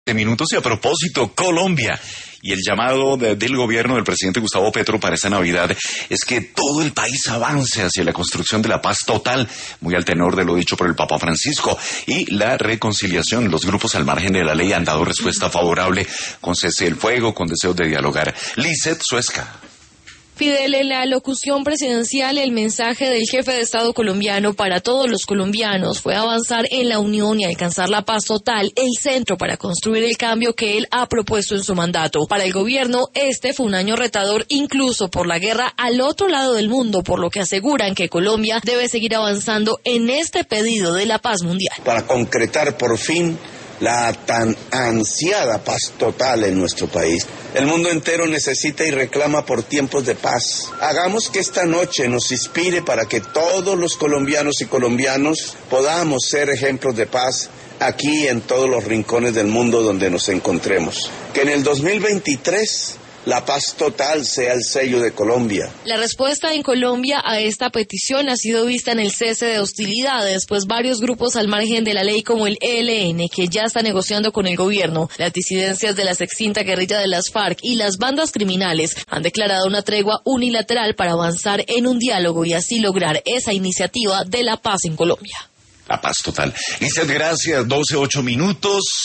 De minutos y a propósito, Colombia y el llamado del gobierno del presidente Gustavo Petro para esta Navidad es que todo el país avance hacia la construcción de la paz total, muy al tenor de lo dicho por el Papa Francisco, y la reconciliación. Los grupos al margen de la ley han dado respuesta favorable con cese del fuego, con deseos de dialogar. Lizeth Suezca. Fidel, en la locución presidencial, el mensaje del jefe de Estado colombiano para todos los colombianos fue avanzar en la unión y alcanzar la paz total, el centro para construir el cambio que él ha propuesto en su mandato. Para el gobierno, este fue un año retador incluso por la guerra al otro lado del mundo, por lo que aseguran que Colombia debe seguir avanzando en este pedido de la paz mundial. Para concretar por fin la tan ansiada paz total en nuestro país. El mundo entero necesita y reclama por tiempos de paz. Hagamos que esta noche nos inspire para que todos los colombianos y colombianas podamos ser ejemplos de paz aquí en todos los rincones del mundo donde nos encontremos. Que en el 2023 la paz total sea el sello de Colombia. La respuesta en Colombia a esta petición ha sido vista en el cese de hostilidades, pues varios grupos al margen de la ley como el ELN, que ya está negociando con el gobierno, las disidencias de la extinta guerrilla de las FARC y las bandas criminales han declarado una tregua unilateral para avanzar en un diálogo y así lograr esa iniciativa de la paz en Colombia. La paz total. Lizeth, gracias. 12:08.